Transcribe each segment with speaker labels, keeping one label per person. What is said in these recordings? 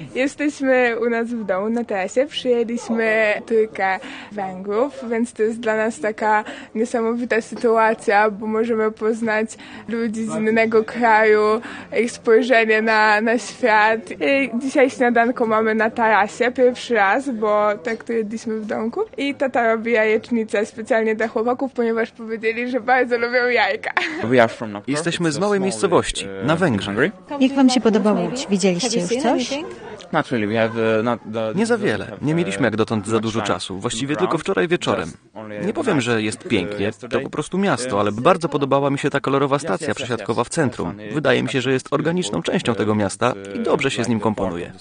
Speaker 1: Jesteśmy u nas w domu na terasie, przyjęliśmy trójkę Węgrów, więc to jest dla nas taka niesamowita sytuacja, bo możemy poznać ludzi z innego kraju, ich spojrzenie na świat. I dzisiaj śniadanko mamy na tarasie pierwszy raz, bo tak to jedliśmy w domku. I tata robi jajecznicę specjalnie dla chłopaków, ponieważ powiedzieli, że bardzo lubią jajka.
Speaker 2: Jesteśmy z małej miejscowości, na Węgrzech.
Speaker 3: Jak wam się podoba Łódź? Widzieliście już coś?
Speaker 2: Nie za wiele. Nie mieliśmy jak dotąd za dużo czasu. Właściwie tylko wczoraj wieczorem. Nie powiem, że jest pięknie. To po prostu miasto, ale bardzo podobała mi się ta kolorowa stacja przesiadkowa w centrum. Wydaje mi się, że jest organiczną częścią tego miasta i dobrze się z nim komponuje.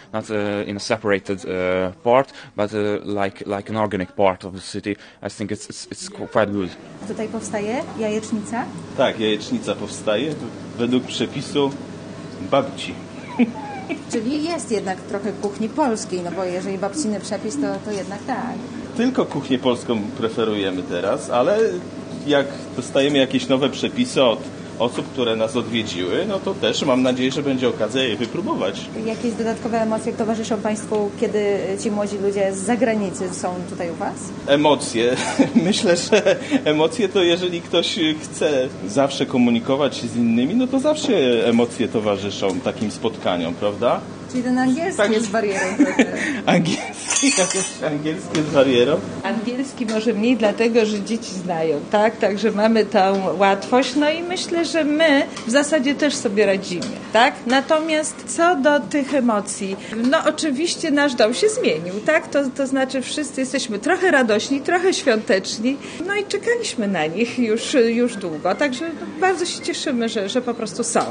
Speaker 3: Tutaj powstaje jajecznica?
Speaker 4: Tak, jajecznica powstaje według przepisu babci.
Speaker 3: Czyli jest jednak trochę kuchni polskiej, no bo jeżeli babciny przepis, to jednak tak.
Speaker 4: Tylko kuchnię polską preferujemy teraz, ale jak dostajemy jakieś nowe przepisy od osób, które nas odwiedziły, no to też mam nadzieję, że będzie okazja je wypróbować.
Speaker 3: Jakieś dodatkowe emocje towarzyszą Państwu, kiedy ci młodzi ludzie z zagranicy są tutaj u Was?
Speaker 4: Emocje. Myślę, że emocje to jeżeli ktoś chce zawsze komunikować się z innymi, no to zawsze emocje towarzyszą takim spotkaniom, prawda?
Speaker 3: Czyli ten angielski jest barierą trochę.
Speaker 4: Angielski jest barierą?
Speaker 5: Angielski może mniej dlatego, że dzieci znają, tak? Także mamy tą łatwość, no i myślę, że my w zasadzie też sobie radzimy, tak? Natomiast co do tych emocji, no oczywiście nasz dom się zmienił, tak? To znaczy wszyscy jesteśmy trochę radośni, trochę świąteczni, no i czekaliśmy na nich już długo, także bardzo się cieszymy, że po prostu są.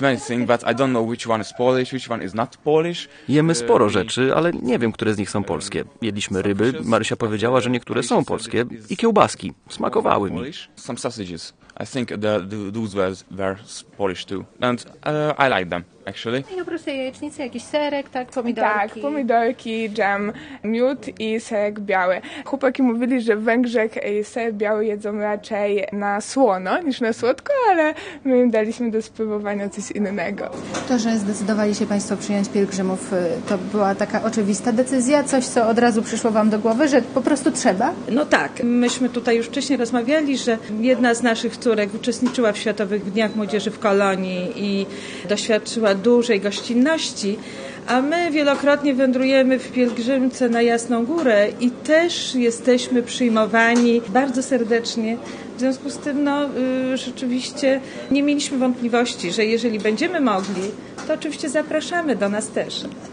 Speaker 2: Jemy sporo rzeczy, ale nie wiem, które z nich są polskie. Jedliśmy ryby, Marysia powiedziała, że niektóre są polskie i kiełbaski. Smakowały mi.
Speaker 6: Some sausages. I think those were Polish too. And I like them, actually.
Speaker 3: I oprócz tej jajecznicy jakiś serek, tak? Pomidorki.
Speaker 1: Tak, pomidorki, dżem, miód i serek biały. Chłopaki mówili, że w Węgrzech ser biały jedzą raczej na słono niż na słodko, ale my im daliśmy do spróbowania coś innego.
Speaker 3: To, że zdecydowali się Państwo przyjąć pielgrzymów, to była taka oczywista decyzja? Coś, co od razu przyszło Wam do głowy, że po prostu trzeba?
Speaker 5: No tak. Myśmy tutaj już wcześniej rozmawiali, że jedna z naszych córek uczestniczyła w Światowych Dniach Młodzieży w Kolonii i doświadczyła dużej gościnności, a my wielokrotnie wędrujemy w pielgrzymce na Jasną Górę i też jesteśmy przyjmowani bardzo serdecznie. W związku z tym rzeczywiście nie mieliśmy wątpliwości, że jeżeli będziemy mogli, to oczywiście zapraszamy do nas też.